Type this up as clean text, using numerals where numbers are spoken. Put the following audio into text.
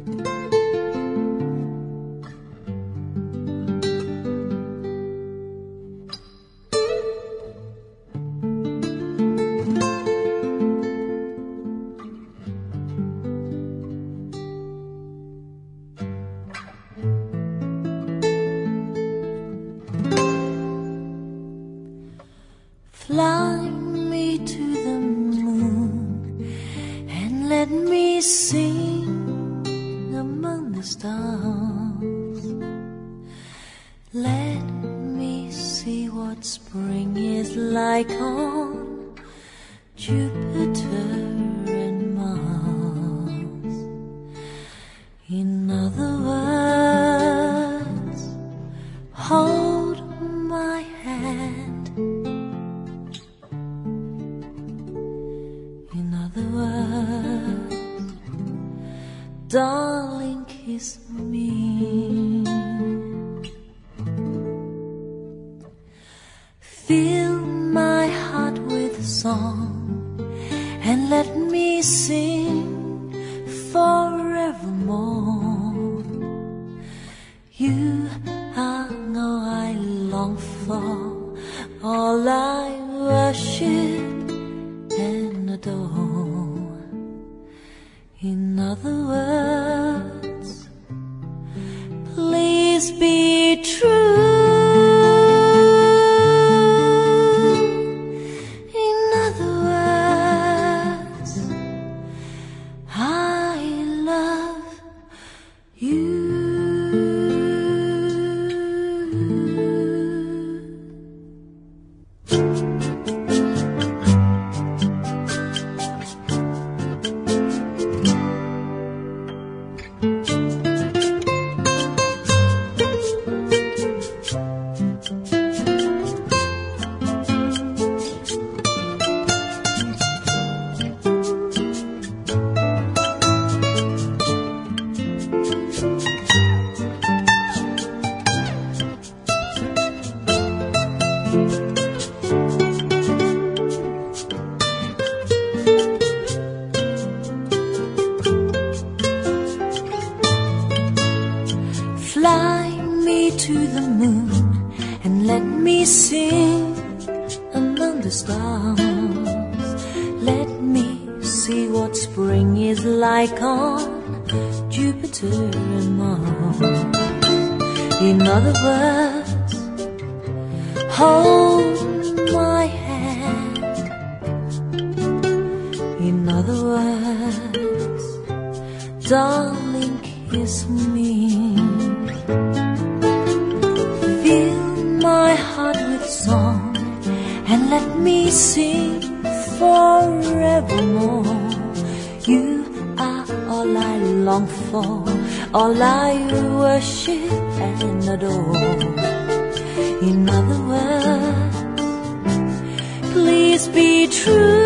Fly me to the moon and let me sing among the stars. Let me see what spring is like on Jupiter and Mars. In other words, hold my hand. In other words, darling, kiss me. Fill my heart with song and let me sing forevermore. You are all I long for, all I worship and adore. In other words, please be true. In other words, I love you. Fly me to the moon and let me sing among the stars. Let me see what spring is like on Jupiter and Mars. In other words, hold my hand. In other words, darling, kiss me. Fill my heart with song and let me sing forevermore. You are all I long for, all I worship and adore. In other words, please be true.